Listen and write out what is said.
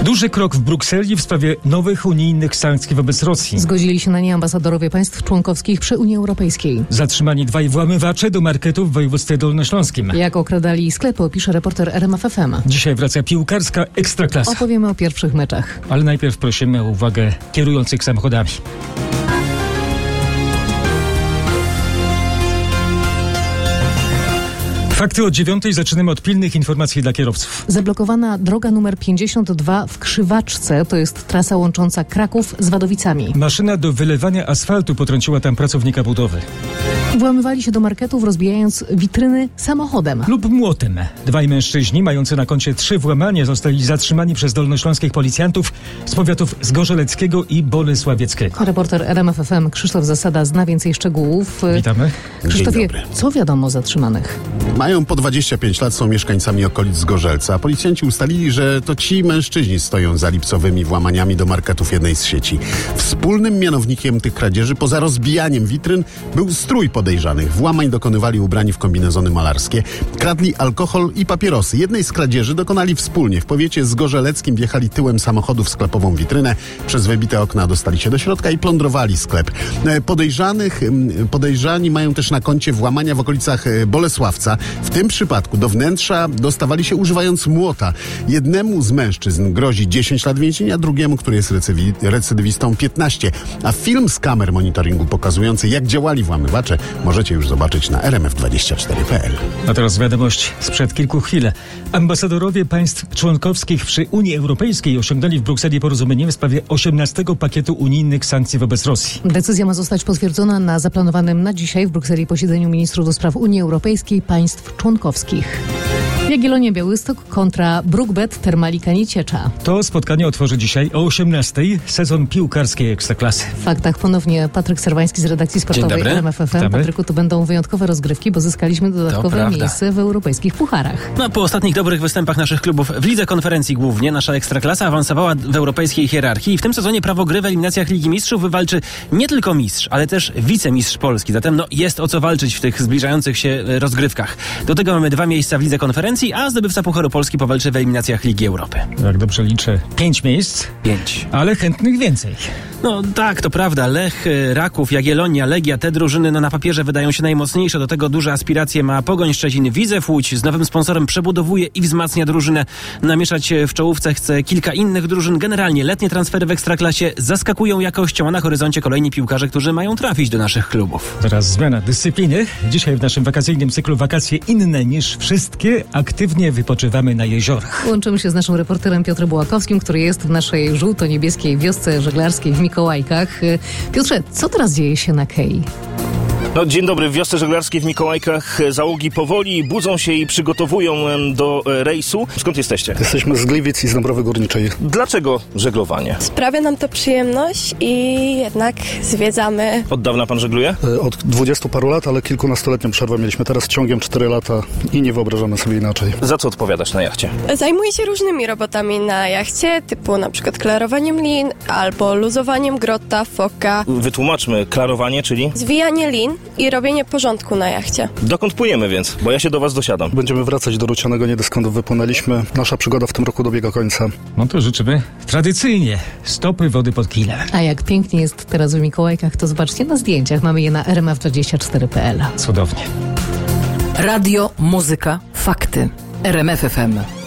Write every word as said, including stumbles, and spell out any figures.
Duży krok w Brukseli w sprawie nowych unijnych sankcji wobec Rosji. Zgodzili się na nie ambasadorowie państw członkowskich przy Unii Europejskiej. Zatrzymani dwaj włamywacze do marketu w województwie dolnośląskim. Jak okradali sklepy, opisze reporter R M F F M. Dzisiaj wraca piłkarska Ekstraklasa. Opowiemy o pierwszych meczach. Ale najpierw prosimy o uwagę kierujących samochodami. Fakty o dziewiątej. Zaczynamy od pilnych informacji dla kierowców. Zablokowana droga numer pięćdziesiąt dwa w Krzywaczce. To jest trasa łącząca Kraków z Wadowicami. Maszyna do wylewania asfaltu potrąciła tam pracownika budowy. Włamywali się do marketów, rozbijając witryny samochodem. Lub młotem. Dwaj mężczyźni mający na koncie trzy włamania zostali zatrzymani przez dolnośląskich policjantów z powiatów zgorzeleckiego i bolesławieckiego. Reporter R M F F M Krzysztof Zasada zna więcej szczegółów. Witamy. Krzysztofie, co wiadomo o zatrzymanych? Mają po dwadzieścia pięć lat, są mieszkańcami okolic Zgorzelca. Policjanci ustalili, że to ci mężczyźni stoją za lipcowymi włamaniami do marketów jednej z sieci. Wspólnym mianownikiem tych kradzieży, poza rozbijaniem witryn, był strój podejrzanych. Włamań dokonywali ubrani w kombinezony malarskie. Kradli alkohol i papierosy. Jednej z kradzieży dokonali wspólnie. W powiecie zgorzeleckim wjechali tyłem samochodu w sklepową witrynę. Przez wybite okna dostali się do środka i plądrowali sklep. Podejrzanych, podejrzani mają też na koncie włamania w okolicach Bolesławca. W tym przypadku do wnętrza dostawali się używając młota. Jednemu z mężczyzn grozi dziesięć lat więzienia, drugiemu, który jest recywi- recydywistą, piętnaście. A film z kamer monitoringu pokazujący, jak działali włamywacze, możecie już zobaczyć na r m f dwadzieścia cztery kropka p l. A teraz wiadomość sprzed kilku chwil. Ambasadorowie państw członkowskich przy Unii Europejskiej osiągnęli w Brukseli porozumienie w sprawie osiemnastego pakietu unijnych sankcji wobec Rosji. Decyzja ma zostać potwierdzona na zaplanowanym na dzisiaj w Brukseli posiedzeniu ministrów do spraw Unii Europejskiej państw członkowskich. Jagiellonia Białystok kontra Brukbet Termalika Nieciecza. To spotkanie otworzy dzisiaj o osiemnastej sezon piłkarskiej Ekstraklasy. W faktach ponownie Patryk Serwański z redakcji sportowej R M F F M. Patryku, to będą wyjątkowe rozgrywki, bo zyskaliśmy dodatkowe miejsce w europejskich pucharach. No, po ostatnich dobrych występach naszych klubów w Lidze Konferencji głównie nasza Ekstraklasa awansowała w europejskiej hierarchii i w tym sezonie prawo gry w eliminacjach Ligi Mistrzów wywalczy nie tylko mistrz, ale też wicemistrz Polski. Zatem no, jest o co walczyć w tych zbliżających się rozgrywkach. Do tego mamy dwa miejsca w Lidze Konferencji, a zdobywca Pucharu Polski powalczy w eliminacjach Ligi Europy. Jak dobrze liczę, pięć miejsc. Pięć. Ale chętnych więcej. No tak, to prawda. Lech, Raków, Jagiellonia, Legia, te drużyny no, na papierze wydają się najmocniejsze. Do tego duże aspiracje ma Pogoń Szczecin. Widzew Łódź z nowym sponsorem przebudowuje i wzmacnia drużynę. Namieszać w czołówce chce kilka innych drużyn. Generalnie letnie transfery w Ekstraklasie zaskakują jakością, a na horyzoncie kolejni piłkarze, którzy mają trafić do naszych klubów. Teraz zmiana dyscypliny. Dzisiaj w naszym wakacyjnym cyklu Wakacje inne niż wszystkie aktywnie wypoczywamy na jeziorach. Łączymy się z naszym reporterem Piotrem Bułakowskim, który jest w naszej żółto-niebieskiej wiosce żeglarskiej w Mikołajkach. Piotrze, co teraz dzieje się na Kei? No, dzień dobry. W wiosce żeglarskiej w Mikołajkach załogi powoli budzą się i przygotowują do rejsu. Skąd jesteście? Jesteśmy z Gliwic i z Dąbrowy Górniczej. Dlaczego żeglowanie? Sprawia nam to przyjemność i jednak zwiedzamy. Od dawna pan żegluje? Od dwudziestu paru lat, ale kilkunastoletnią przerwę mieliśmy teraz ciągiem cztery lata i nie wyobrażamy sobie inaczej. Za co odpowiadasz na jachcie? Zajmuję się różnymi robotami na jachcie, typu na przykład klarowaniem lin albo luzowaniem grota, foka. Wytłumaczmy, klarowanie, czyli? Zwijanie lin i robienie porządku na jachcie. Dokąd płyniemy więc? Bo ja się do was dosiadam. Będziemy wracać do Rucianego, nie skąd wypłynęliśmy. Nasza przygoda w tym roku dobiega końca. No to życzymy tradycyjnie stopy wody pod kilem. A jak pięknie jest teraz w Mikołajkach, to zobaczcie na zdjęciach. Mamy je na r m f dwadzieścia cztery kropka p l. Cudownie. Radio, muzyka, fakty. R M F F M.